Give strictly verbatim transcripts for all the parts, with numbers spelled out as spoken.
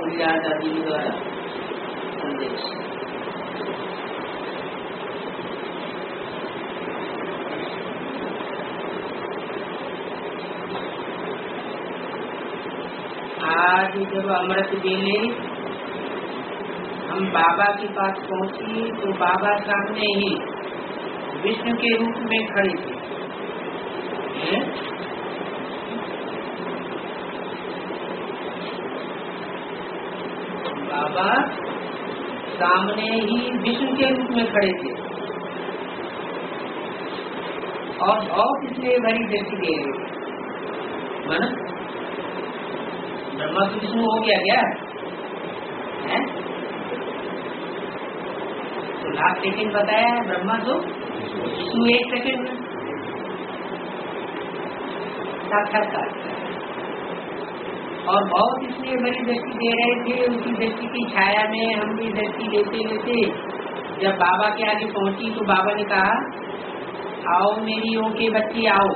दिया दादी के द्वारा संदेश। आज जब अमृत वेले हम बाबा के पास पहुंची तो बाबा सामने ही विष्णु के रूप में खड़े थे। बाबा सामने ही विष्णु के रूप में खड़े थे और बहुत इसलिए भरी दृष्टि दे रहे थे। मन ब्रह्मा तो विष्णु हो गया क्या है? तो लाख सेकेंड बताया है, ब्रह्मा तो विष्णु एक सेकेंड में साक्षात्कार। और बहुत इसलिए बड़ी दृष्टि दे रहे थे, उसी दृष्टि की छाया में हम भी दृष्टि लेते लेते जब बाबा के आगे पहुंची तो बाबा ने कहा, आओ मेरी ओं के बच्ची आओ।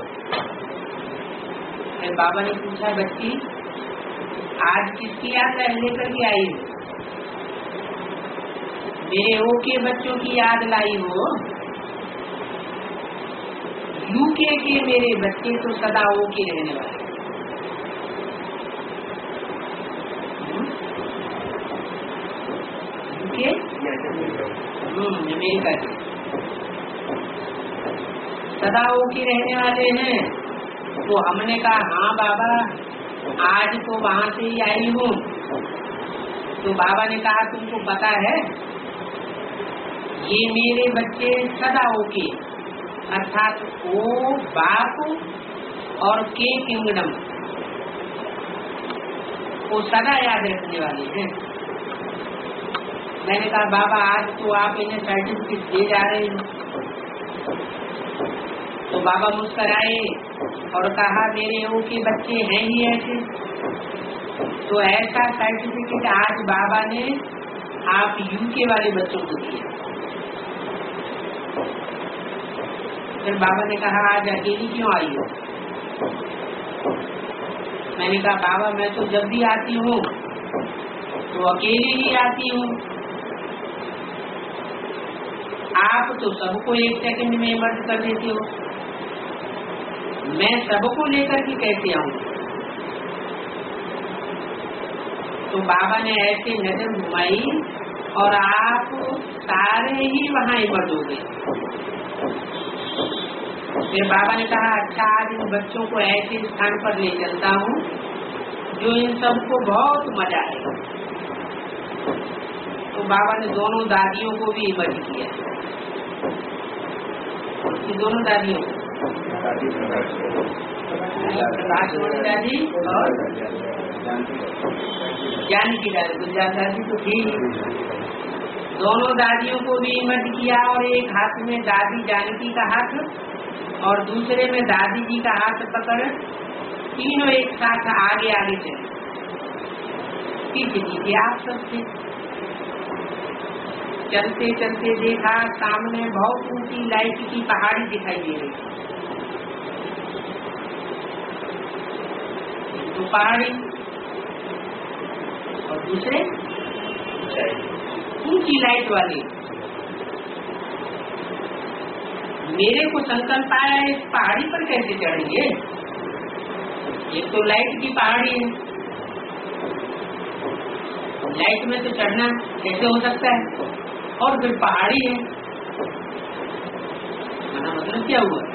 फिर बाबा ने पूछा, बच्ची आज किसकी याद लेकर के आई हो? मेरे ओ के बच्चों की याद लाई हो? यूके के मेरे बच्चे तो सदा ओ के रहने वाले। यूके हम्म अमेरिका के सदा ओ के रहने वाले हैं। तो हमने कहा, हाँ बाबा आज तो वहाँ से ही आई हूँ। तो बाबा ने कहा, तुमको पता है ये मेरे बच्चे सदा ओके, अर्थात ओ बाप और के किंगडम को सदा याद रखने वाले हैं। मैंने कहा, बाबा आज तो आप इन्हें सर्टिफिकेट दे जा रहे हैं। तो बाबा मुस्कराए और कहा, मेरे ओ के बच्चे हैं ही ऐसे। तो ऐसा सर्टिफिकेट आज बाबा ने आप यूके वाले बच्चों को दिया। फिर बाबा ने कहा, आज अकेली क्यों आई हो? मैंने कहा, बाबा मैं तो जब भी आती हूँ तो अकेले ही आती हूँ। आप तो सबको एक सेकंड में मर्ज कर देते हो, मैं सबको लेकर के कैसे आऊं? तो बाबा ने ऐसे नजर घुमाई और आप सारे ही वहाँ इमर्ज हो गए। फिर बाबा ने कहा, अच्छा आज इन बच्चों को ऐसे स्थान पर ले चलता हूँ जो इन सबको बहुत मजा आएगा। तो बाबा ने दोनों दादियों को भी इमर्ज किया। दोनों दादियों को प्रकाशमणि दादी और जानकी दादी, गुलजार दादी तो थी। दोनों दादियों को भी इमर्ज किया और एक हाथ में दादी जानकी का हाथ और दूसरे में दादी जी का हाथ पकड़ तीनों एक साथ आगे आगे चले। पीछे पीछे आप सब थे। चलते चलते देखा सामने बहुत ऊंची लाइट की पहाड़ी दिखाई दे रही। तो पहाड़ी और दूसरे ऊंची लाइट वाली। मेरे को संकल्प आया, इस पहाड़ी पर कैसे चढ़ेंगे? एक तो लाइट की पहाड़ी है, लाइट में तो चढ़ना कैसे हो सकता है? और फिर पहाड़ी है, माना मतलब क्या हुआ?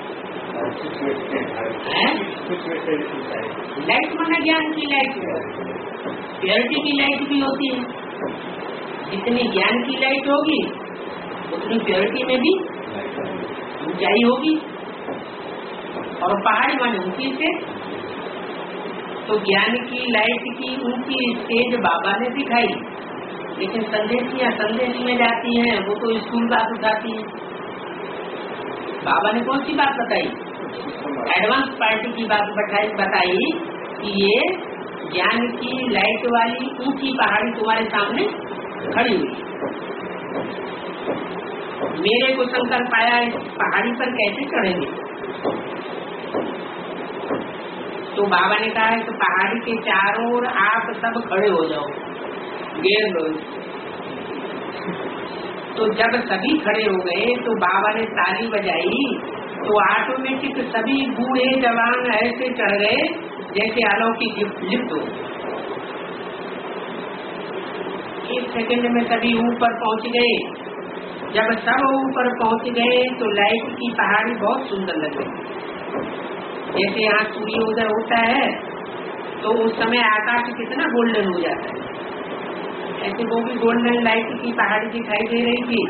लाइट माना ज्ञान की लाइट, प्योरिटी की लाइट भी होती है। जितनी ज्ञान की लाइट होगी उतनी प्योरिटी में भी ऊंचाई होगी। और पहाड़ी माने ऊंची से, तो ज्ञान की लाइट की ऊंची स्टेज बाबा ने दिखाई, लेकिन संदेशियां संदेश में जाती हैं, वो तो स्कूल बात उठाती है। बाबा ने कौन सी बात बताई? एडवांस पार्टी की बात बताई बताई कि ये ज्ञान की लाइट वाली ऊंची पहाड़ी तुम्हारे सामने खड़ी हुई। मेरे को संकल्प आया, इस पहाड़ी पर कैसे चढ़ेंगे? तो बाबा ने कहा तो पहाड़ी के चारों ओर आप सब खड़े हो जाओ, घेर लो। तो जब सभी खड़े हो गए तो बाबा ने ताली बजाई तो ऑटोमेटिक सभी बूढ़े जवान ऐसे चढ़ गए जैसे अलौकिक लिफ्ट हो। एक सेकंड में सभी ऊपर पहुंच गए। जब सब ऊपर पहुंच गए तो लाइट की पहाड़ी बहुत सुंदर लग रही। जैसे यहाँ सूर्योदय होता है तो उस समय आकाश कितना गोल्डन हो जाता है, ऐसे वो भी गोल्डन लाइट की पहाड़ी दिखाई दे रही थी।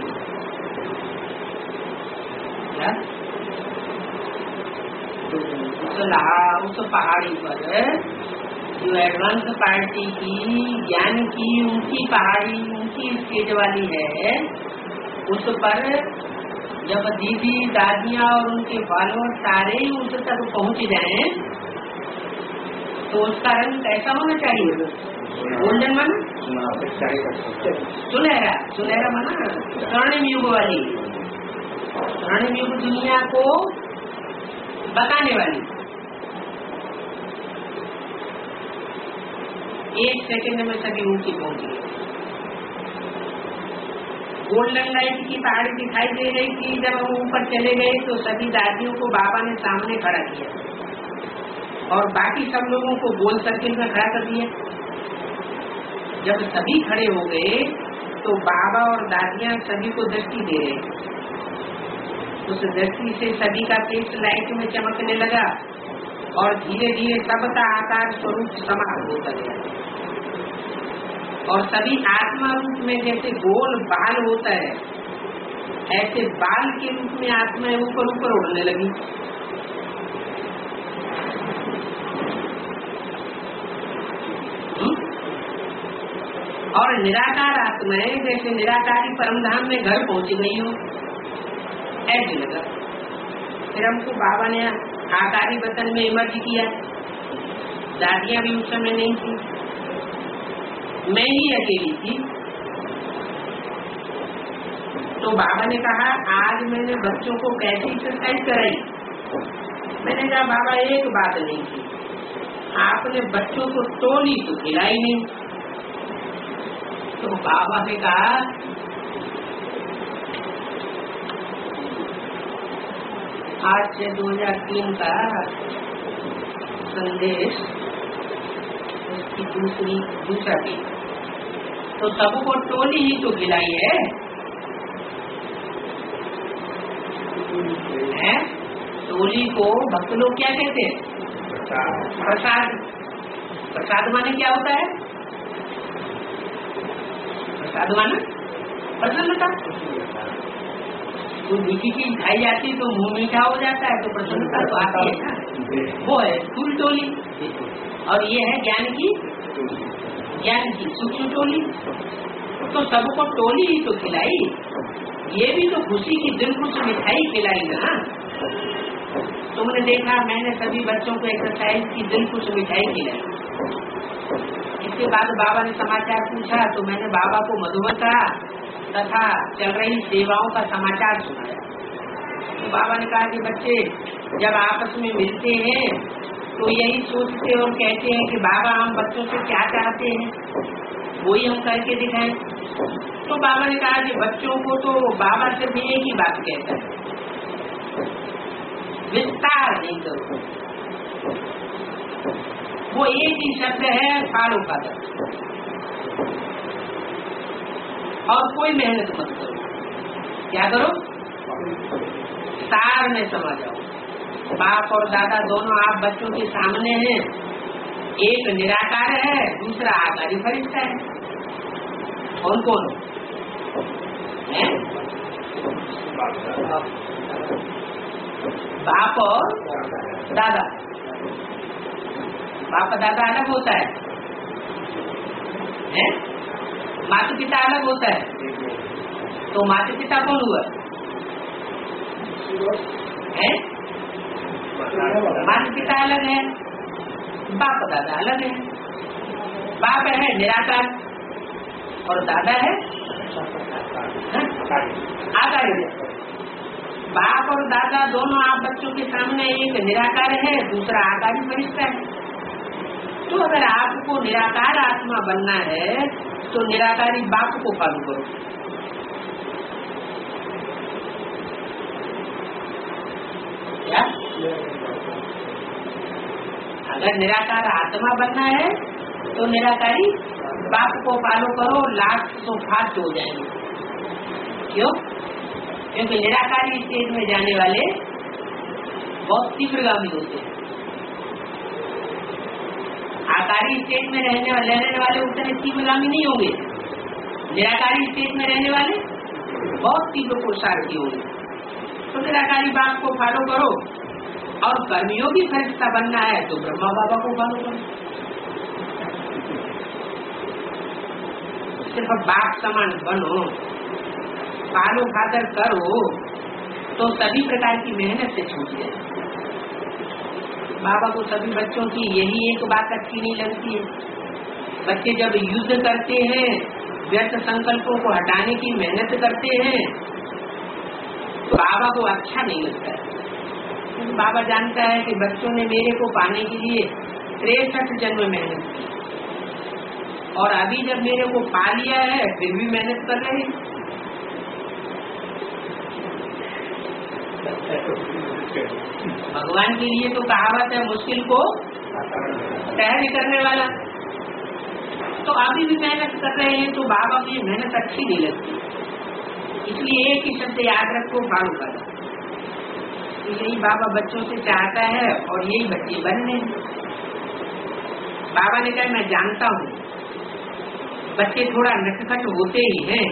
तो उस पहाड़ी पर जो एडवांस पार्टी की ज्ञान की उनकी पहाड़ी उनकी स्टेज वाली है, उस पर जब दीदी दादियाँ और उनके फॉलोअर सारे ही उस तक पहुँच जाएं तो उसका रंग कैसा होना चाहिए? गोल्डन माना, सुनहरा, सुनहरा माना स्वर्णिम युग वाली, स्वर्णिम युग दुनिया को बताने वाली। एक सेकंड में सभी ऊंची पहुंच गई। गोल्डन लाइट की पहाड़ी दिखाई दे रही थी। जब हम ऊपर चले गए तो सभी दादियों को बाबा ने सामने खड़ा किया और बाकी सब लोगों को गोल सर्किल में खड़ा कर दिया। जब सभी खड़े हो गए तो बाबा और दादियां सभी को दृष्टि दे रहे। उस दृष्टि से सभी का फेस लाइट में चमकने लगा और धीरे धीरे सबका आकार स्वरूप समाप्त होता गया और सभी आत्मा रूप में जैसे गोल बाल होता है ऐसे बाल के रूप में आत्माएं ऊपर ऊपर उड़ने लगी। और निराकार आत्माएं जैसे निराकारी परमधाम में घर पहुंच गई हो ऐसे लगा। फिर हमको बाबा ने आकारी वतन में इमर्ज किया। दादियां भी उस समय नहीं थी, मैं ही अकेली थी। तो बाबा ने कहा आज मैंने बच्चों को कैसी एक्सरसाइज कराई। मैंने कहा बाबा एक बात नहीं की, आपने बच्चों को टोली तो खिलाई नहीं। तो बाबा ने कहा आज से दो हजार तीन का संदेश उसकी दूसरी दूसरा दिन तो सबको टोली ही तो खिलाई है, है? टोली को भक्त लोग क्या कहते हैं? प्रसाद। प्रसाद माने क्या होता है? प्रसाद माने प्रसन्नता। तो मीठी चीज खाई जाती है तो मुंह मीठा हो जाता है तो प्रसन्नता तो आती है ना, वो है फूल टोली। और ये है ज्ञान की ज्ञान की सूक्ष्म टोली। तो सबको टोली ही तो खिलाई, ये भी तो खुशी की दिल खुश मिठाई खिलाई ना। तुमने देखा मैंने सभी बच्चों को एक्सरसाइज की दिल खुश मिठाई खिलाई। इसके बाद बाबा ने समाचार पूछा तो मैंने बाबा को मधुबन का तथा चल रही सेवाओं का समाचार सुनाया। तो बाबा ने कहा कि बच्चे जब आपस में मिलते हैं तो यही सोचते और कहते हैं कि बाबा हम बच्चों से क्या चाहते हैं वही हम करके दिखाएं। तो बाबा ने कहा कि बच्चों को तो बाबा सिर्फ एक ही बात कहता है, विस्तार नहीं करो। वो एक ही शब्द है फॉलो का, और कोई मेहनत मत करो। क्या करो? सार में समझ आओ। बाप और दादा दोनों आप बच्चों के सामने हैं, एक निराकार है दूसरा आकारी फरिश्ता है। कौन कौन है? बाप और दादा। बाप दादा अलग होता है, है? माता पिता अलग होता है। तो माता पिता कौन हुआ है? माता पिता अलग है, बाप दादा अलग है। बाप है निराकार और दादा है आकारी। बाप और दादा दोनों आप बच्चों के सामने, एक निराकार है दूसरा आकारी फरिश्ता है। तो अगर आपको निराकार आत्मा बनना है तो निराकारी बाप को फॉलो करो। क्या? अगर निराकार आत्मा बनना है तो निराकारी बाप को फॉलो करो, लास्ट तो फास्ट हो जाएंगे। क्यों? क्योंकि निराकारी स्टेज में जाने वाले बहुत तीव्रगामी होते हैं। आकारी स्टेज में रहने वाले रहने वाले उतने तीव्रगामी नहीं होंगे। निराकारी स्टेज में रहने वाले बहुत तीव्र पुरुषार्थी होंगे। तो निराकारी बाप को फॉलो करो, और कर्मयोगी फरिश्ता बनना है तो ब्रह्मा बाबा को फॉलो करो। सिर्फ बाप समान बनो, पालो खाकर करो तो सभी प्रकार की मेहनत से छूट जाए। बाबा को सभी बच्चों की यही एक बात अच्छी नहीं लगती है। बच्चे जब युद्ध करते हैं, व्यर्थ संकल्पों को हटाने की मेहनत करते हैं, तो बाबा को अच्छा नहीं लगता है। बाबा जानता है कि बच्चों ने मेरे को पाने के लिए तिरसठ जन्म मेहनत की, और अभी जब मेरे को पा लिया है फिर भी मेहनत कर रहे हैं। भगवान के लिए तो कहावत है, मुश्किल को सहज करने वाला। तो अभी भी मेहनत कर रहे हैं, तो बाबा की मेहनत अच्छी नहीं लगती। इसलिए एक ही शब्द याद रखो, फॉलो करो। यही बाबा बच्चों से चाहता है और यही बच्चे बनने। बाबा ने कहा मैं जानता हूँ बच्चे थोड़ा नटखट होते ही हैं।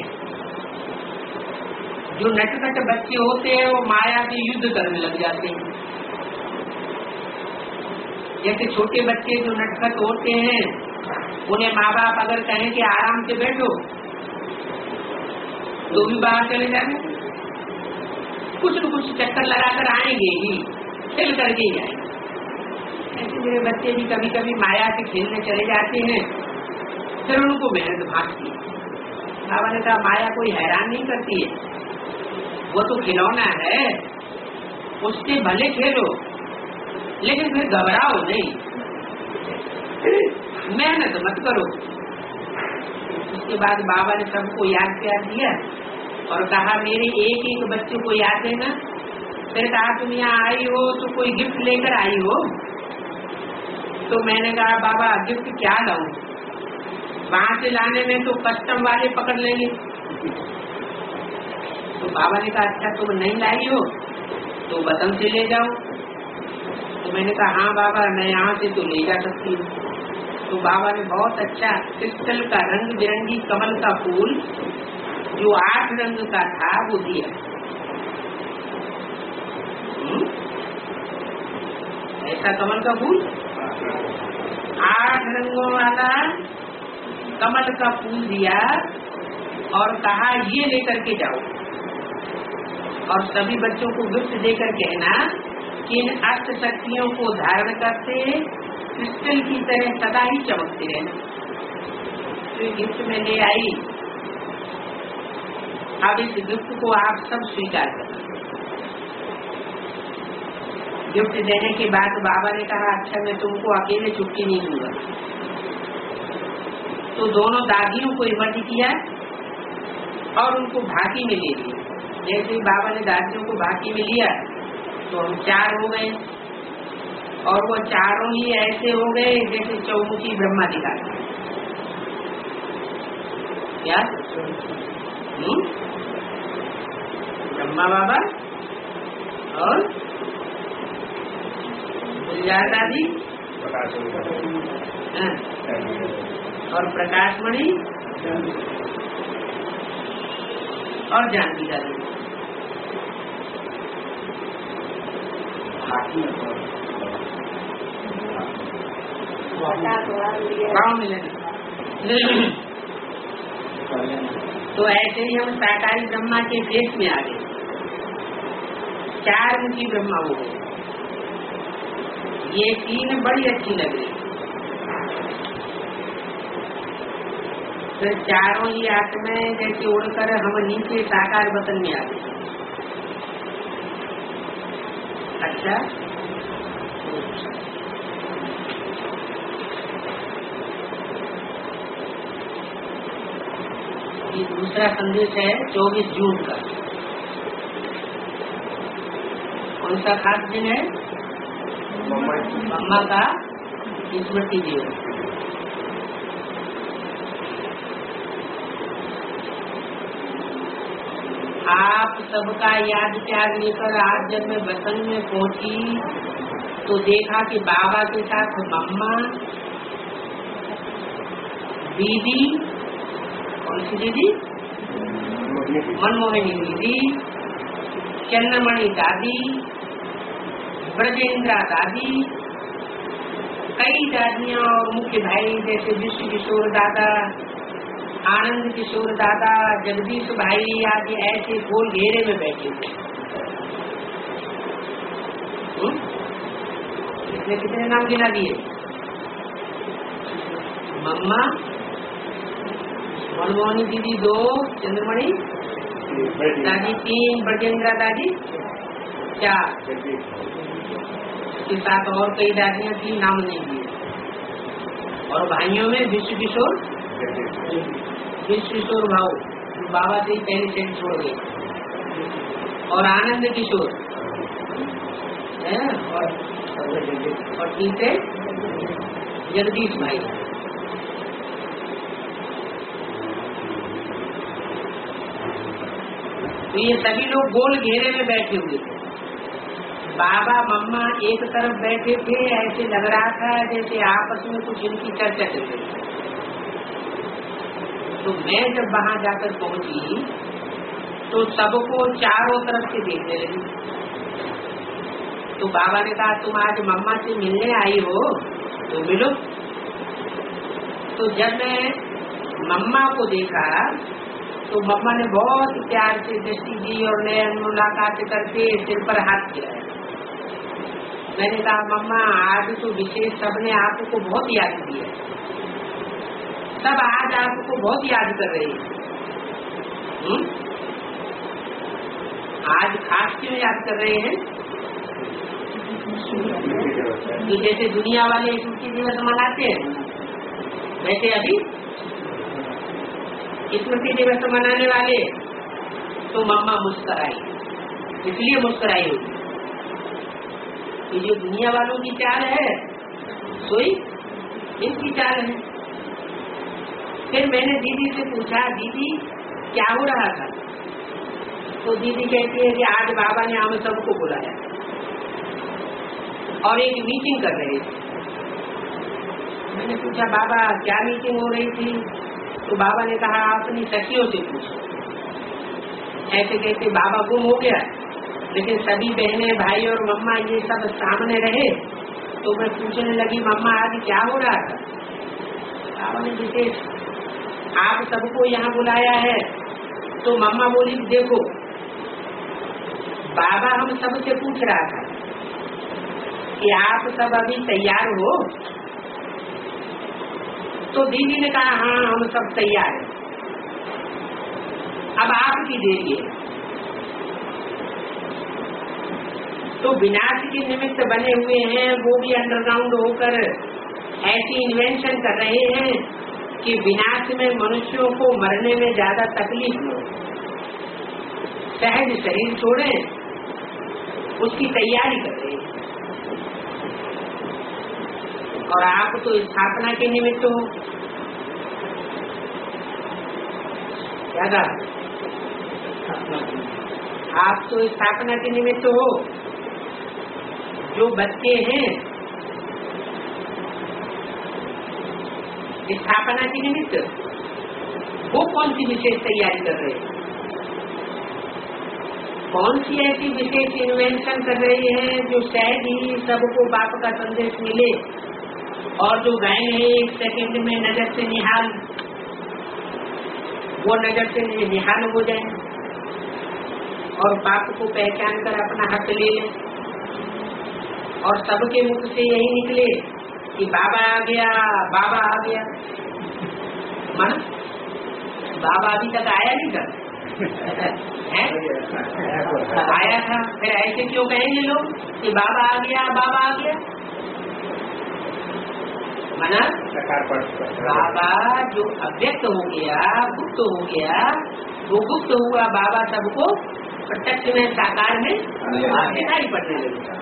जो नटखट बच्चे होते हैं वो माया से युद्ध करने लग जाते हैं। जैसे छोटे बच्चे जो नटखट होते हैं, उन्हें माँ बाप अगर कहें कि आराम से बैठो तो भी बाहर चले जाएंगे, कुछ न कुछ चक्कर लगाकर आएंगे ही, खेल करके ही आएंगे। ऐसे मेरे बच्चे भी कभी कभी माया से खेलने चले जाते हैं, फिर उनको मेहनत भागती है। बाबा ने कहा माया कोई हैरान नहीं करती है, वो तो खिलौना है, उससे भले खेलो लेकिन फिर घबराओ नहीं, मेहनत मत करो। उसके बाद बाबा ने सबको याद प्यार दिया और कहा मेरे एक एक बच्चे को याद है ना। फिर कहा तुम यहाँ आई हो तो कोई गिफ्ट लेकर आई हो। तो मैंने कहा बाबा गिफ्ट क्या लाऊं, वहां से लाने में तो कस्टम वाले पकड़ लेंगे। तो बाबा ने कहा अच्छा तुम नहीं लाई हो तो वतन से ले जाओ। तो मैंने कहा हाँ बाबा मैं यहाँ से तो ले जा सकती हूँ। तो बाबा ने बहुत अच्छा क्रिस्टल का रंग बिरंगी कमल का फूल जो आठ रंग का था वो दिया। ऐसा कमल का फूल, आठ रंगों वाला कमल का फूल दिया और कहा ये लेकर के जाओ और सभी बच्चों को गिफ्ट देकर कहना कि इन अष्ट शक्तियों को धारण करते क्रिस्टल की तरह सदा ही चमकते रहना। तो गिफ्ट में ले आई। अब इस गिफ्ट को आप सब स्वीकार करें। गिफ्ट देने के बाद बाबा ने कहा अच्छा मैं तुमको अकेले छुट्टी नहीं दूंगा। तो दोनों दादियों को इमर्ज किया और उनको भाकी में ले लिया। जैसे ही बाबा ने दादियों को भाकी में लिया तो हम चार हो गए और वो चारों ही ऐसे हो गए जैसे चौमुखी ब्रह्मा दिखाते। क्या हुँ? ब्रह्मा बाबा और दादी और प्रकाशमणि और जानकी दादी। तो ऐसे ही हम साकारी ब्रह्मा के देश में आ गए। चार मुखी ब्रह्मा हो गए। ये तीन बड़ी अच्छी लग रही। फिर चारों ही आत्माएं जैसे उड़कर हम नीचे साकार वतन में आ गए। अच्छा ये दूसरा संदेश है चौबीस जून का। कौन सा खास दिन है? मम्मा का स्मृति दिवस। आप सबका याद त्याग लेकर आज जब मैं वतन में पहुंची तो देखा कि बाबा के साथ मम्मा, दीदी, कौन सी दीदी? मनमोहिनी दीदी, चन्नमणि दादी, ब्रजेंद्रा दादी, कई दादियां और मुख्य भाई जैसे विश्व किशोर दादा, आनंद किशोर दादा, जगदीश भाई आदि ऐसे गोल घेरे में बैठे थे। इसमें कितने नाम गिना दिए? मम्मा, मनमोहनी दीदी दो, चंद्रमणि दादी तीन, ब्रजेंद्रा दादी चार, के साथ और कई दादियां थी, नाम नहीं दिए। और भाइयों में विश्व किशोर, विश्व किशोर भाव बाबा से पहले से छोड़ गए, और आनंद किशोर है, और और तीसरे जगदीश भाई। तो ये सभी लोग गोल घेरे में बैठे हुए थे। बाबा मम्मा एक तरफ बैठे थे, ऐसे लग रहा था जैसे आपस में कुछ इनकी चर्चा चल रही थी। तो मैं जब वहां जाकर पहुंची तो सबको चारों तरफ से देखने लगी। तो बाबा ने कहा तुम आज मम्मा से मिलने आई हो तो मिलो। तो जब मैं मम्मा को देखा तो मम्मा ने बहुत प्यार से दृष्टि दी और नयन मुलाकात करके सिर पर हाथ किया। मैंने कहा मम्मा आज तो विशेष सबने आपको बहुत याद किया, सब आज आपको बहुत याद कर रहे हैं। आज खास क्यों याद कर रहे हैं? कि जैसे दुनिया वाले स्मृति दिवस मनाते हैं वैसे अभी स्मृति दिवस मनाने वाले तो मम्मा मुस्कुराई, इसलिए मुस्कुराई होगी कि जो दुनिया वालों की चाल है सोई इनकी चाल है। फिर मैंने दीदी से पूछा दीदी क्या हो रहा था? तो दीदी कहती है कि आज बाबा ने हम सबको बुलाया और एक मीटिंग कर रहे थे। मैंने पूछा बाबा क्या मीटिंग हो रही थी? तो बाबा ने कहा अपनी सखियों से पूछो। ऐसे कहते बाबा गुम हो गया, लेकिन सभी बहनें भाई और मम्मा ये सब सामने रहे। तो मैं पूछने लगी मम्मा आज क्या हो रहा था? बाबा ने विशेष आप सबको यहाँ बुलाया है। तो मम्मा बोली देखो बाबा हम सबसे पूछ रहा था कि आप सब अभी तैयार हो? तो दीदी ने कहा हाँ हम सब तैयार हैं, अब आपकी देरी है। तो विनाश के निमित्त बने हुए हैं वो भी अंडरग्राउंड होकर ऐसी इन्वेंशन कर रहे हैं कि विनाश में मनुष्यों को मरने में ज्यादा तकलीफ न हो, सहज शरीर छोड़े, उसकी तैयारी कर रहे हैं। और आप तो स्थापना के निमित्त हो। क्या कहा? आप तो स्थापना के निमित्त हो। जो बच्चे हैं स्थापना के निमित्त वो कौन सी विशेष तैयारी कर रहे हैं? कौन सी ऐसी विशेष इन्वेंशन कर रहे हैं जो शायद ही सबको बाप का संदेश मिले और जो गाएंगे एक सेकंड में नजर से निहाल, वो नजर से निहाल हो जाए और बाप को पहचान कर अपना हक ले ले और सबके मुख से यही निकले कि बाबा आ गया, बाबा आ गया। मन बाबा अभी तक आया नहीं था है? आया था, फिर ऐसे क्यों कहेंगे लोग कि बाबा आ गया, बाबा आ गया? मना बाबा जो अव्यक्त हो गया, गुप्त हो गया, वो गुप्त हुआ बाबा सबको प्रत्यक्ष में साकार में दिखाई पड़ने लगे।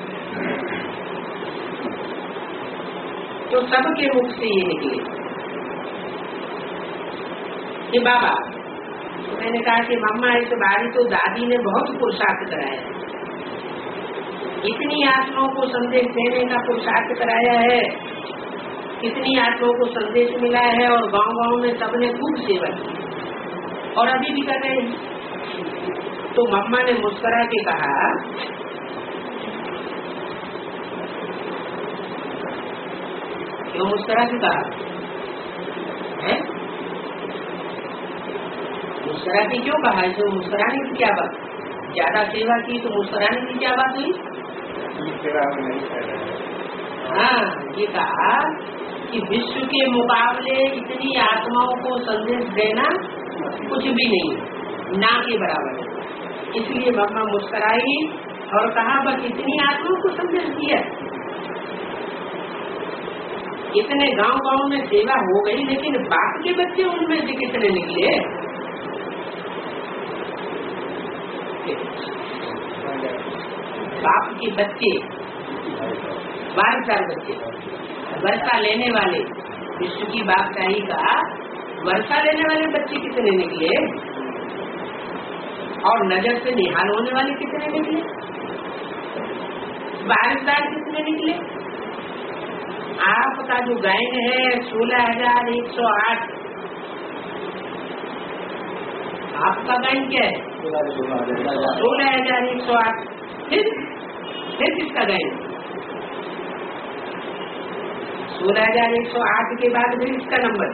तो सबके मुख से ये निकले कि बाबा, तो मैंने कहा कि मम्मा इस बारी तो दादी ने बहुत पुरुषार्थ कराया है, इतनी आत्माओं को संदेश देने का पुरुषार्थ कराया है, कितनी आत्माओं को संदेश मिला है और गांव गांव में सबने खूब सेवा की और अभी भी कर रहे हैं। तो मम्मा ने मुस्कुरा के कहा, क्यों मुस्कुरा के कहा है? मुस्कुरा के क्यों कहा? इसमें मुस्कुराने की क्या बात? ज्यादा सेवा की तो मुस्कुराने की क्या बात हुई? हाँ, ये कहा कि विश्व के मुकाबले इतनी आत्माओं को संदेश देना कुछ भी नहीं, ना के बराबर है। इसलिए मम्मा मुस्कुराई और कहा, बस इतनी आत्माओं को संदेश दिया, इतने गांव गांव में सेवा हो गई, लेकिन बाप के बच्चे उनमें से कितने निकले? बाप के बच्चे, बारह चार बच्चे, वर्षा लेने वाले, विश्व की बादशाही का वर्षा लेने वाले बच्चे कितने निकले और नजर से निहाल होने वाले कितने निकले? बारिशदार कितने निकले? आपका जो गायन है सोलह हजार एक सौ आठ, आपका गायन क्या है? सोलह हजार एक सौ आठ। फिर फिर किसका गायन? सोलह हजार एक सौ आठ के बाद फिर इसका नंबर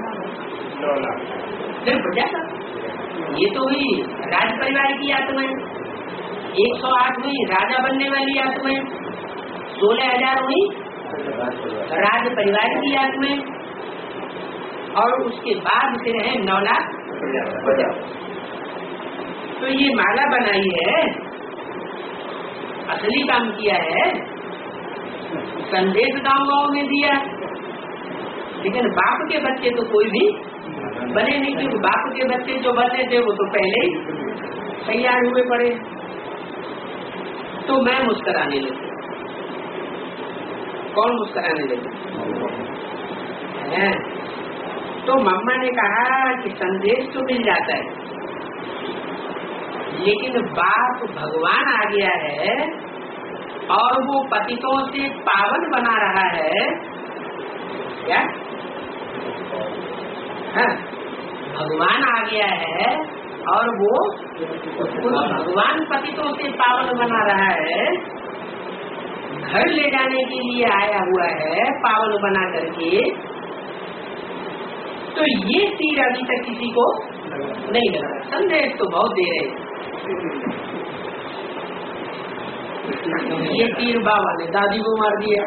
फिर प्रजा का। ये तो हुई राज परिवार की आत्माएं, एक सौ आठ हुई राजा बनने वाली आत्माएं, सोलह हजार हुई राज परिवार की आत्माएं, और उसके बाद फिर है नौ लाख प्रजा। तो ये माला बनाई है, असली काम किया है, संदेश गांव गांव में दिया, लेकिन बाप के बच्चे तो कोई भी बने नहीं, क्योंकि बाप के बच्चे जो बने थे वो तो पहले ही तैयार हुए पड़े। तो मैं मुस्कुराने लगी। कौन मुस्कुराने लगी? तो मम्मा ने कहा कि संदेश तो मिल जाता है, लेकिन बाप भगवान आ गया है और वो पतितों से पावन बना रहा है। क्या? हाँ, भगवान आ गया है और वो भगवान पतितों से पावन बना रहा है, घर ले जाने के लिए आया हुआ है पावन बना करके। तो ये तीर अभी तक किसी को नहीं लगा। संदेश तो बहुत दे रहे, ये तीर बाबा ने दादी को मार दिया।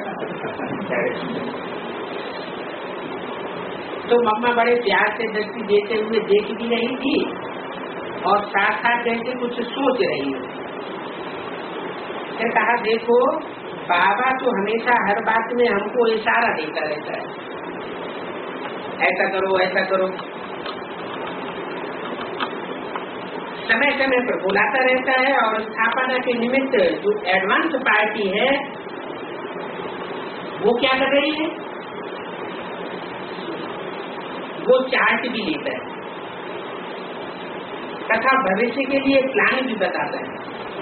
तो मम्मा बड़े प्यार से दृष्टि देते हुए देख भी रही थी और साथ साथ जैसे कुछ सोच रही है। फिर कहा, देखो बाबा तो हमेशा हर बात में हमको इशारा देता रहता है, ऐसा करो ऐसा करो, समय समय पर बुलाता रहता है। और स्थापना के निमित्त जो एडवांस पार्टी है वो क्या कर रही है? वो चार्ट भी लेता है तथा भविष्य के लिए प्लान भी बताता है।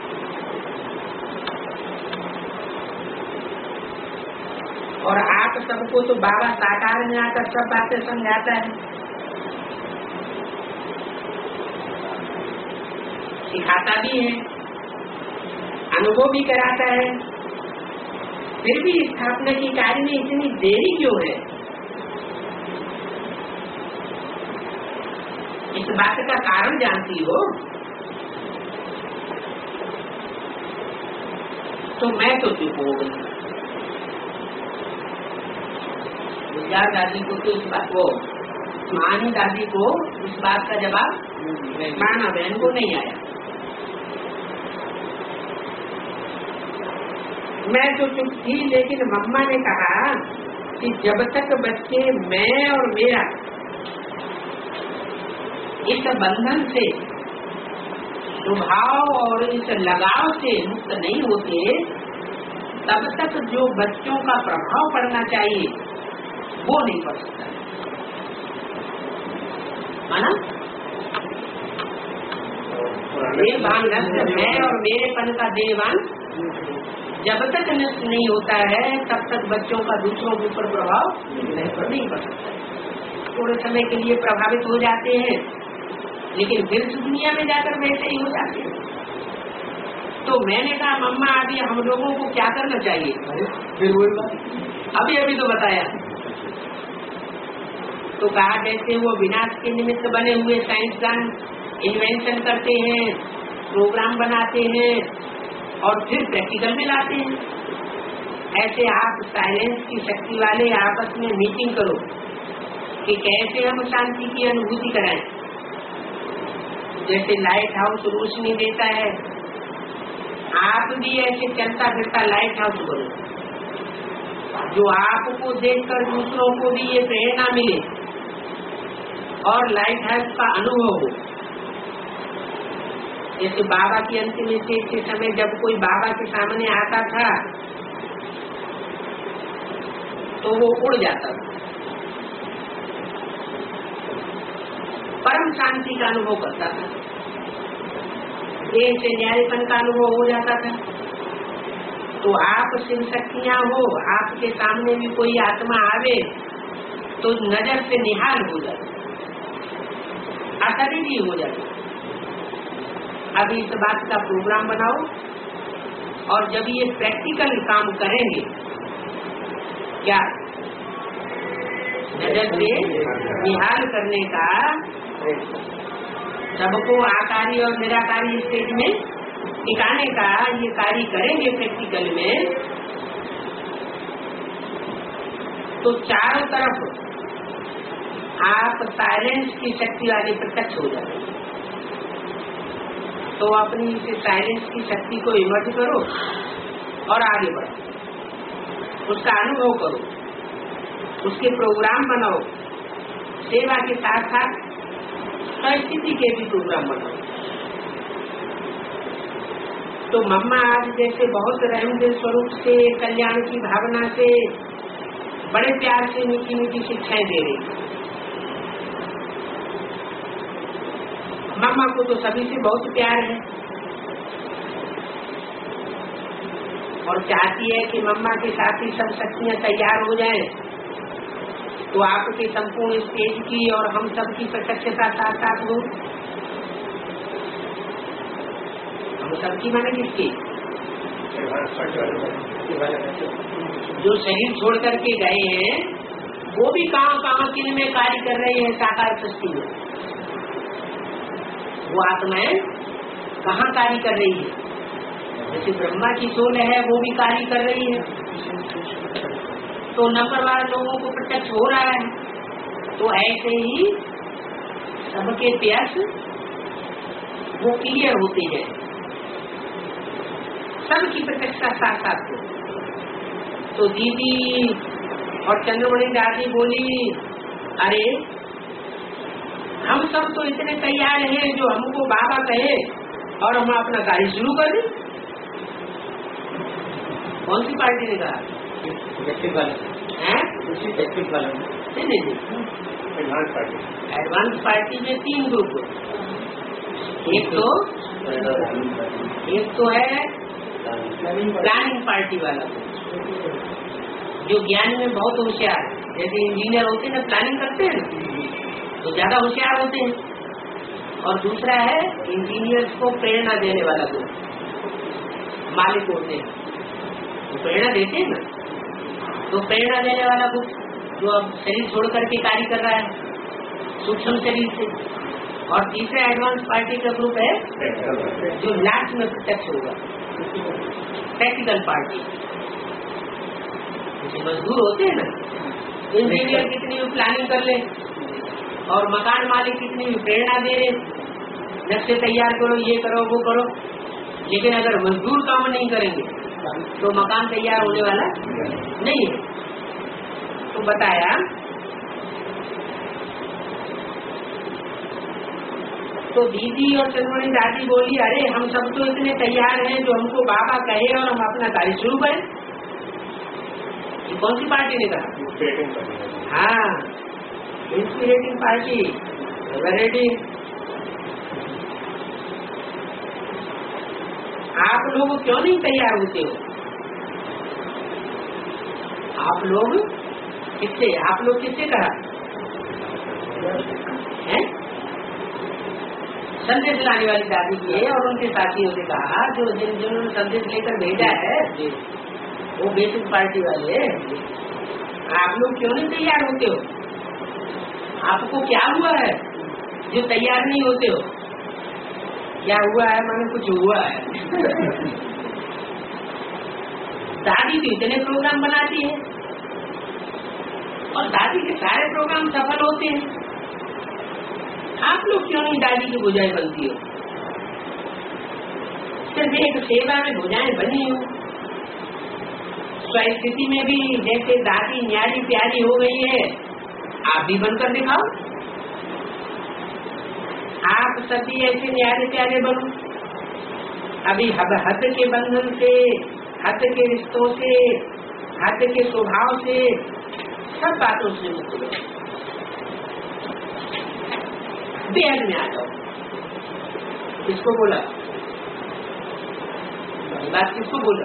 और आप सबको तो बाबा साकार में आकर सब बातें समझाता है, सिखाता भी है, अनुभव भी कराता है। फिर भी स्थापना की कार्य में इतनी देरी क्यों है? इस बात का कारण जानती हो? तो मैं तो चुप हो गई। गुजरात दादी को तो इस बात को, मानी दादी को इस बात का जवाब माना बहन को नहीं आया। मैं तो चुप थी, लेकिन मम्मा ने कहा कि जब तक बच्चे मैं और मेरा इस बंधन से, स्वभाव और इस लगाव से मुक्त नहीं होते, तब तक जो बच्चों का प्रभाव पड़ना चाहिए वो नहीं पड़ सकता। माना देहभान नष्ट, मैं और मेरेपन का देहभान जब तक नष्ट नहीं होता है तब तक बच्चों का दूसरों के ऊपर प्रभाव नहीं पड़ सकता। थोड़े समय के लिए प्रभावित हो जाते हैं, लेकिन फिर दुनिया में जाकर वैसे ही हो जाते हैं। तो मैंने कहा मम्मा अभी हम लोगों को क्या करना चाहिए? फिर वही बात अभी अभी तो बताया। तो कहा जैसे वो विनाश के निमित्त बने हुए साइंसदान इन्वेंशन करते हैं, प्रोग्राम बनाते हैं और फिर प्रैक्टिकल में लाते हैं, ऐसे आप साइलेंस की शक्ति वाले आपस में मीटिंग करो कि कैसे हम शांति की अनुभूति कराएं। जैसे लाइट हाउस रोशनी देता है, आप भी ऐसे चलता फिरता लाइट हाउस बनो, जो आपको देखकर दूसरों को भी ये प्रेरणा मिले और लाइट हाउस का अनुभव हो। जैसे बाबा की अंतिम स्टेज के समय जब कोई बाबा के सामने आता था तो वो उड़ जाता था, परम शांति का अनुभव करता था, देह से न्यायपन का अनुभव हो जाता था। तो आप शिव शक्तियाँ हो, आपके सामने भी कोई आत्मा आवे तो नजर से निहाल हो जाए, अशरीरी हो जाए। अभी इस बात का प्रोग्राम बनाओ और जब ये प्रैक्टिकल काम करेंगे, क्या नजर से निहाल करने का, सबको आकारी और निराकारी स्टेज में टिकाने का ये कार्य करेंगे प्रैक्टिकल में, तो चारों तरफ आप साइलेंस की शक्ति वाले प्रत्यक्ष हो जाएंगे। तो अपनी इस साइलेंस की शक्ति को इमर्ज करो और आगे बढ़ो, उसका अनुभव करो, उसके प्रोग्राम बनाओ, सेवा के साथ साथ परिस्थिति के भी प्रोग्राम बनाओ। तो मम्मा आज जैसे बहुत रहम दिल स्वरूप से, कल्याण की भावना से, बड़े प्यार से मीठी मीठी शिक्षाएं दे रही। मम्मा को तो सभी से बहुत प्यार है और चाहती है कि मम्मा के साथ ही सब शक्तियाँ तैयार हो जाएं, तो आपके संपूर्ण स्टेज की और हम सब की प्रत्यक्षता साथ साथ हो। हम सबकी माने किसकी? जो शरीर छोड़ करके गए हैं वो भी कहाँ कहाँ किन में कार्य कर रहे हैं साकार सृष्टि में। वो आत्माएं कहाँ कार्य कर रही है? जैसे ब्रह्मा की सोल है वो भी कार्य कर रही है, तो नंबरवार लोगों को प्रत्यक्ष हो रहा है। तो ऐसे ही सबके प्यास वो क्लियर होते हैं, सबकी प्रत्यक्षता साथ साथ हो। तो दीदी और चंद्रमणि दादी बोली, अरे हम सब तो इतने तैयार हैं जो हमको बाबा कहे और हम अपना कार्य शुरू कर दें। कौन सी पार्टी ने कहा? नहीं नहीं एडवांस पार्टी। एडवांस पार्टी में तीन ग्रुप, एक तो एक तो है प्लानिंग पार्टी वाला, जो ज्ञान में बहुत होशियार, जैसे इंजीनियर होते हैं ना, प्लानिंग करते हैं तो ज्यादा होशियार होते हैं। और दूसरा है इंजीनियर्स को प्रेरणा देने वाला ग्रुप, मालिक होते हैं, तो प्रेरणा देते हैं ना, तो प्रेरणा देने वाला ग्रुप जो अब शरीर छोड़ करके कार्य कर रहा है सूक्ष्म शरीर से। और तीसरा एडवांस पार्टी का ग्रुप है जो लास्ट में प्रत्यक्ष होगा, प्रैक्टिकल पार्टी। मजदूर होते हैं ना, इंजीनियर कितनी भी प्लानिंग कर ले और मकान मालिक कितनी भी प्रेरणा दे रहे, नक्शे तैयार करो, ये करो वो करो, लेकिन अगर मजदूर काम नहीं करेंगे तो मकान तैयार होने वाला नहीं है। तो बताया तो दीदी और चंद्रमणि दादी बोली, अरे हम सब तो इतने तैयार हैं, जो हमको बाबा कहे और हम अपना कार्य शुरू करें। ये कौन सी पार्टी ने कहा? हाँ, इंस्पिरेटिंग पार्टी, रेडी। आप लोग क्यों नहीं तैयार होते हो? आप लोग किससे आप लोग किससे कहा है? संदेश लाने वाली दादी जी और उनके साथियों से कहा, जो जिन जिन्होंने संदेश लेकर भेजा है वो बेसिक पार्टी वाले, आप लोग क्यों नहीं तैयार होते हो? आपको क्या हुआ है जो तैयार नहीं होते हो? क्या हुआ है? माने कुछ हुआ है। दादी भी इतने प्रोग्राम बनाती है और दादी के सारे प्रोग्राम सफल होते हैं, आप लोग क्यों नहीं दादी की भुजाएं बनती हो? सिर्फ एक सेवा में भुजाएं बनी हो। स्थिति में भी जैसे दादी न्यारी प्यारी हो गई है, आप भी बनकर दिखाओ। आप सभी ऐसे न्यारे प्यारे बनो। अभी हद के बंधन से, हद के रिश्तों से, हद के स्वभाव से, सब बातों से मुक्त हो, बेहद में आ जाओ। किसको बोला बात? किसको बोला?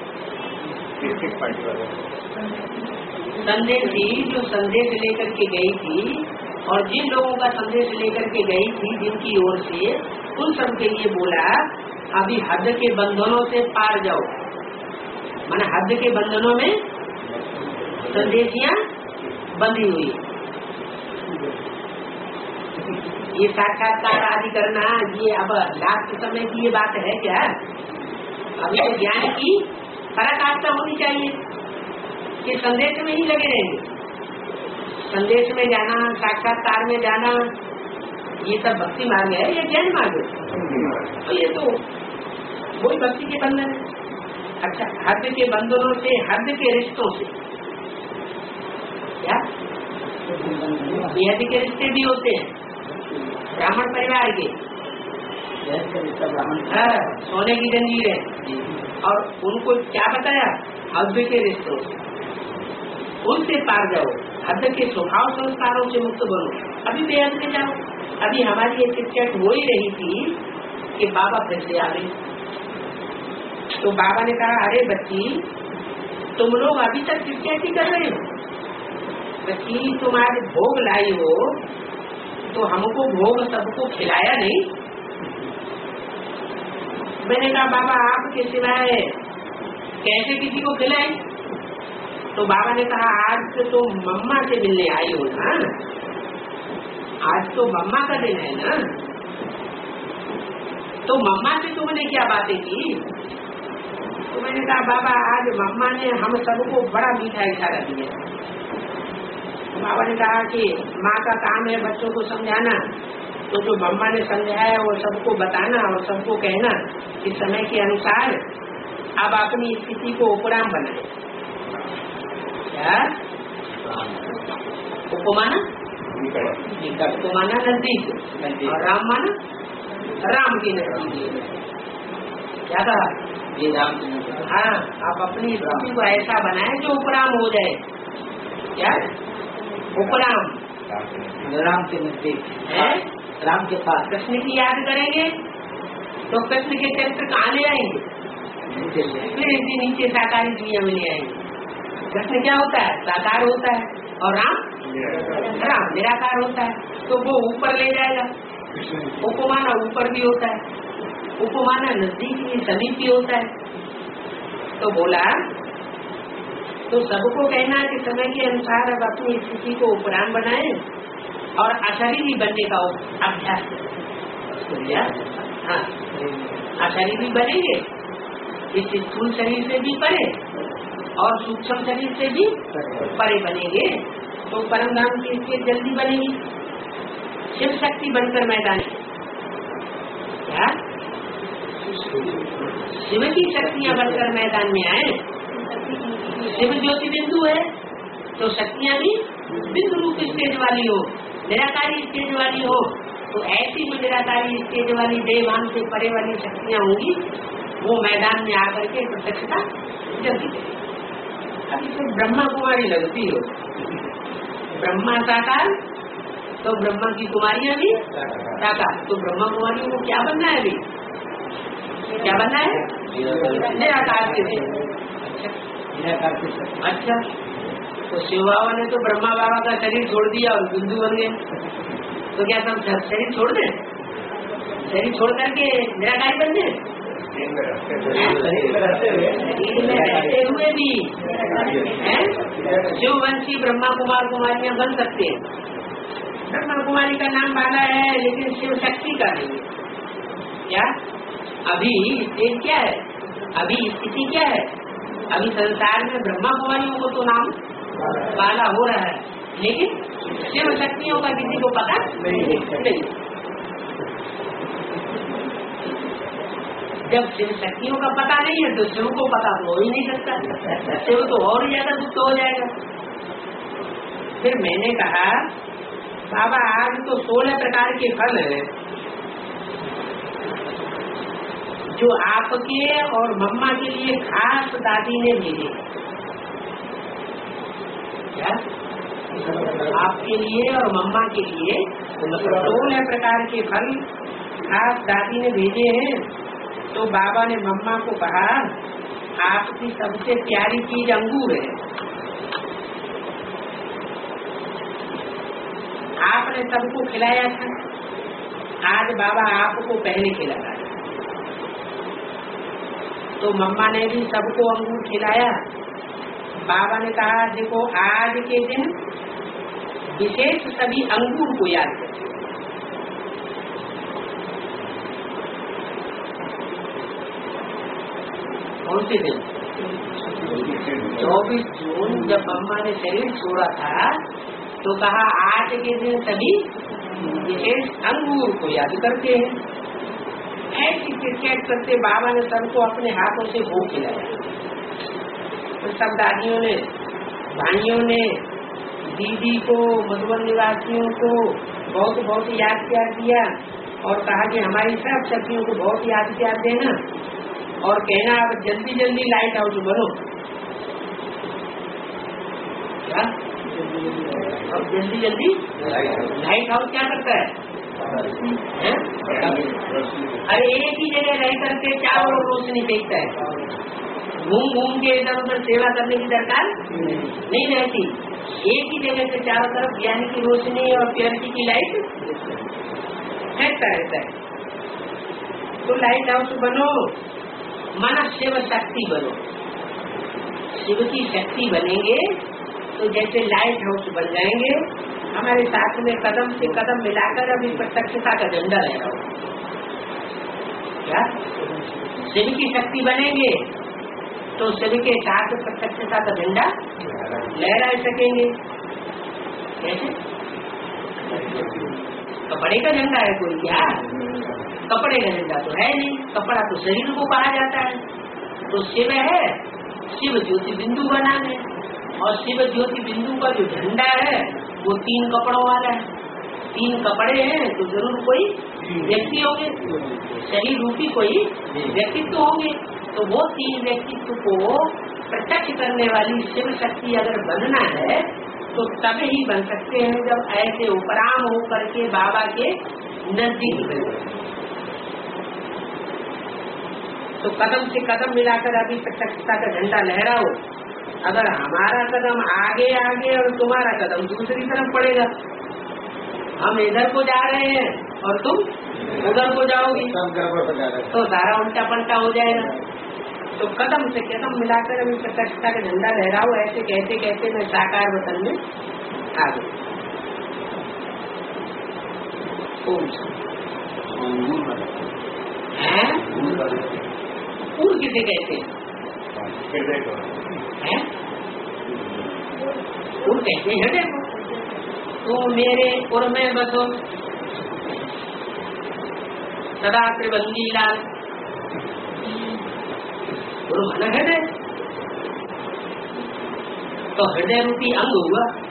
संदेश दी, जो संदेश लेकर के गई थी और जिन लोगों का संदेश लेकर के गई थी जिनकी ओर से, उन सब के लिए बोला, अभी हद के बंधनों से पार जाओ। माने हद के बंधनों में संदेशियां बंधी हुई। ये साक्षात्कार आदि करना, ये अब लास्ट समय की ये बात है क्या? अभी तो ज्ञान की पराकाष्ठा होनी चाहिए कि संदेश में ही लगे रहेंगे। संदेश में जाना, साक्षात्कार में जाना, ये सब भक्ति मार्ग है, ये ज्ञान मार्ग है। तो ये तो वही भक्ति के बंधन है। अच्छा, हद के बंधनों से, हद के रिश्तों से, क्या हद के रिश्ते भी होते हैं ब्राह्मण परिवार के, हाँ, सोने की जंजीर है। और उनको क्या बताया? हद के रिश्तों से, उनसे पार जाओ, हद के स्वभाव संस्कारों से मुक्त बनो। अभी बेहद में जाओ। अभी हमारी ये चिटचट हो ही रही थी कि बाबा फिर से आ गए। तो बाबा ने कहा, अरे बच्ची, तुम लोग अभी तक चिटचट ही कर रहे हो। बच्ची, तुम आज भोग लाई हो तो हमको भोग सबको खिलाया नहीं। मैंने कहा, बाबा आपके सिवाय कैसे किसी को खिलाए? तो बाबा ने कहा, आज तो तुम मम्मा से मिलने आई हो ना, आज तो मम्मा का दिन है ना, तो मम्मा से तुमने क्या बातें की? तो मैंने कहा, बाबा आज मम्मा ने हम सबको बड़ा मीठा इशारा दिया। बाबा ने कहा कि माँ का काम है बच्चों को समझाना, तो जो मम्मा ने समझाया वो सबको बताना और सबको कहना कि समय के अनुसार अब अपनी स्थिति को उपराम बनाए। क्या उपमाना? निकट को माना नजदीक, और राम माना राम के नजदीक। क्या कहा? ये राम। हाँ, आप अपनी स्थिति को ऐसा बनाए जो उपराम हो जाए। क्या उपराम? राम के नजदीक है, राम के पास। कृष्ण की याद करेंगे तो कृष्ण के चरित्र कहाँ ले आएंगे? फिर इसी नीचे साकारी दुनिया में ले आएंगे। कृष्ण क्या होता है? साकार होता है, और राम राम निराकार होता है। तो वो ऊपर ले जाएगा। उपमाना ऊपर भी होता है, उपमाना नजदीक समीप भी होता है। तो बोला, तो सबको कहना कि समय के अनुसार अब अपनी स्थिति को उपराम बनाए और अशरीरी बनने का अभ्यास करें। हाँ, अशरीरी बनेंगे, इस स्थूल शरीर से भी परे और सूक्ष्म शरीर से भी परे बनेंगे, तो परम धाम की स्थिति जल्दी बनेगी। शिव शक्ति बनकर मैदान, क्या शिव की शक्तियाँ बनकर मैदान में आए। शिव ज्योति बिंदु है, तो शक्तियाँ भी बिंदु रूप स्टेज वाली हो, निराकारी स्टेज वाली हो, तो ऐसी जो निराकारी स्टेज वाली देवान से परे वाली शक्तियाँ होंगी वो मैदान में आकर के प्रत्यक्षता जल्दी करेगी। अब इसे ब्रह्मा कुमारी लगती हो, ब्रह्मा साकार तो ब्रह्मा की कुमारियाँ भी साकार, तो ब्रह्मा कुमारियों को क्या बनना है अभी, क्या बनना है, निराकार के निराकार के। अच्छा, तो शिव बाबा ने तो ब्रह्मा बाबा का शरीर छोड़ दिया और बिंदु बन गए, तो क्या सब शरीर छोड़ दें, शरीर छोड़ करके निराकारी बन गए, शरीर में रहते हुए भी शिववंशी ब्रह्मा कुमार कुमारियां बन सकते हैं। ब्रह्मा कुमारी का नाम बाला है लेकिन शिव शक्ति का नहीं है। क्या अभी स्टेज क्या है, अभी स्थिति क्या है, अभी संसार में ब्रह्मा कुमारियों को तो नाम बाला हो रहा है लेकिन शिव शक्तियों का किसी को पता नहीं। जब शिव शक्तियों का पता नहीं है तो शिव को पता तो हो ही नहीं सकता, शिव तो और ज्यादा दुख हो जाएगा। फिर मैंने कहा बाबा आज तो सोलह प्रकार के फल है जो आपके और मम्मा के लिए खास दादी ने भेजे। क्या आपके लिए और मम्मा के लिए सोलह प्रकार के फल खास दादी ने भेजे हैं। तो बाबा ने मम्मा को कहा आपकी सबसे प्यारी चीज अंगूर है, आपने सबको खिलाया था, आज बाबा आपको पहले खिलाया। तो मम्मा ने भी सबको अंगूर खिलाया। बाबा ने कहा देखो आज के दिन विशेष सभी अंगूर को याद करें। कौन से दिन? चौबीस जून जब मम्मा ने शरीर छोड़ा था तो कहा आज के दिन सभी विशेष अंगूर को याद करते हैं। ऐसी क्रिकेट करते बाबा ने सबको अपने हाथों से भोग खिलाया। तो सब दादियों ने, भाइयों ने, दीदी को, मधुबन निवासियों को बहुत बहुत याद प्यार दिया और कहा कि हमारी सब शक्तियों को बहुत याद प्यार देना और कहना अब जल्दी जल्दी लाइट हाउस बनो। क्या अब जल्दी जल्दी लाइट हाउस क्या करता है, है? अरे एक ही जगह रह करके चारों ओर रोशनी फेंकता है, घूम घूम के इधर उधर सेवा करने की दरकार नहीं रहती। एक ही जगह से चारों तरफ ज्ञान की रोशनी और प्योरिटी की लाइट फेंकता रहता है। तो लाइट हाउस बनो, माना शिव शक्ति बनो। शिव की शक्ति बनेंगे तो जैसे लाइट हाउस बन जाएंगे। हमारे साथ में कदम से कदम मिलाकर अभी प्रत्यक्षता का झंडा लहराओ। क्या शिव की शक्ति बनेंगे तो शिव के साथ प्रत्यक्षता का झंडा लहरा सकेंगे। कैसे? कपड़े का झंडा है कोई क्या? कपड़े का झंडा तो है नहीं, कपड़ा तो शरीर को कहा जाता है। तो शिव है, शिव ज्योति बिंदु बना है और शिव ज्योति बिंदु का जो झंडा है वो तीन कपड़ों वाला है। तीन कपड़े हैं तो जरूर कोई व्यक्ति होंगे, शरीर रूपी कोई व्यक्तित्व होंगे। तो वो तीन व्यक्तित्व को प्रत्यक्ष करने वाली शिव शक्ति अगर बनना है तो तब ही बन सकते हैं जब ऐसे उपराम हो करके बाबा के नजदीक बने। तो कदम से कदम मिलाकर अभी प्रत्यक्षता का झंडा लहराओ। अगर हमारा कदम आगे आगे और तुम्हारा कदम दूसरी तरफ पड़ेगा, हम इधर को जा रहे हैं और तुम उधर को जाओगे तो सारा उल्टा पलटा हो जाएगा। तो कदम से कदम मिलाकर अभी प्रत्यक्षता का झंडा लहराओ। ऐसे कहते कहते मैं साकार वतन में आ गई। पूर किसे कहते हैं? पूर कहते हैं हृदय को। तो मेरे उर में बसो सदा त्रिभंगी लाल। उर मन हृदय तो हृदय रूपी अंग हुआ,